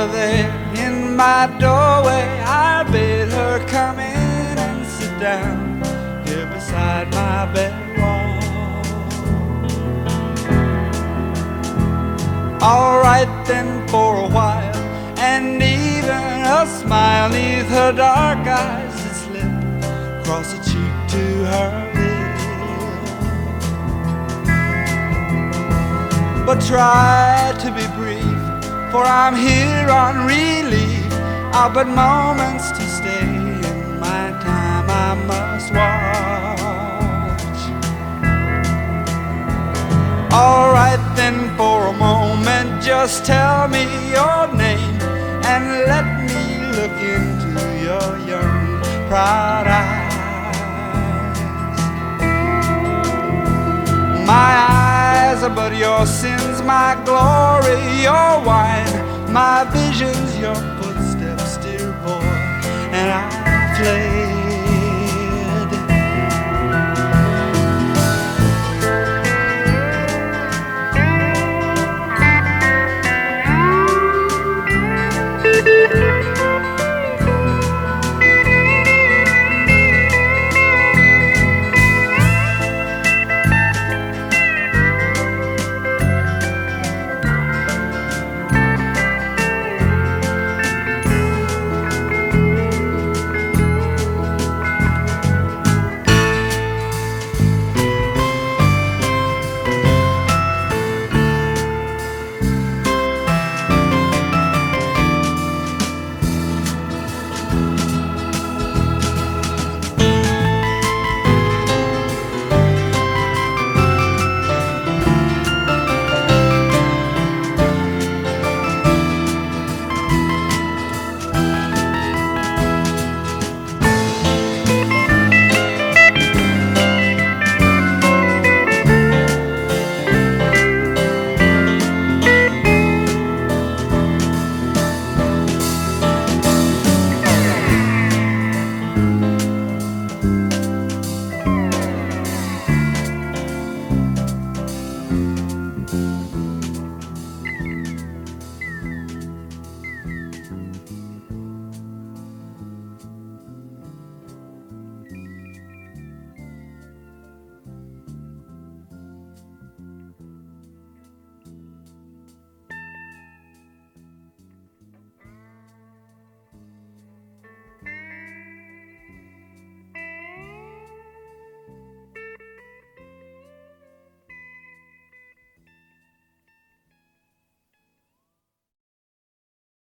her there in my doorway. I bid her come in and sit down here beside my bedroll. All right then for a while, and even a smile neath her dark eyes that slipped across her cheek to her lips. But try to be brief, for I'm here on relief. I've but moments to stay, in my time I must watch. All right then for a moment, just tell me your name and let me look into your young, proud eyes. My eyes are but your sins, my glory, your wine, my visions, your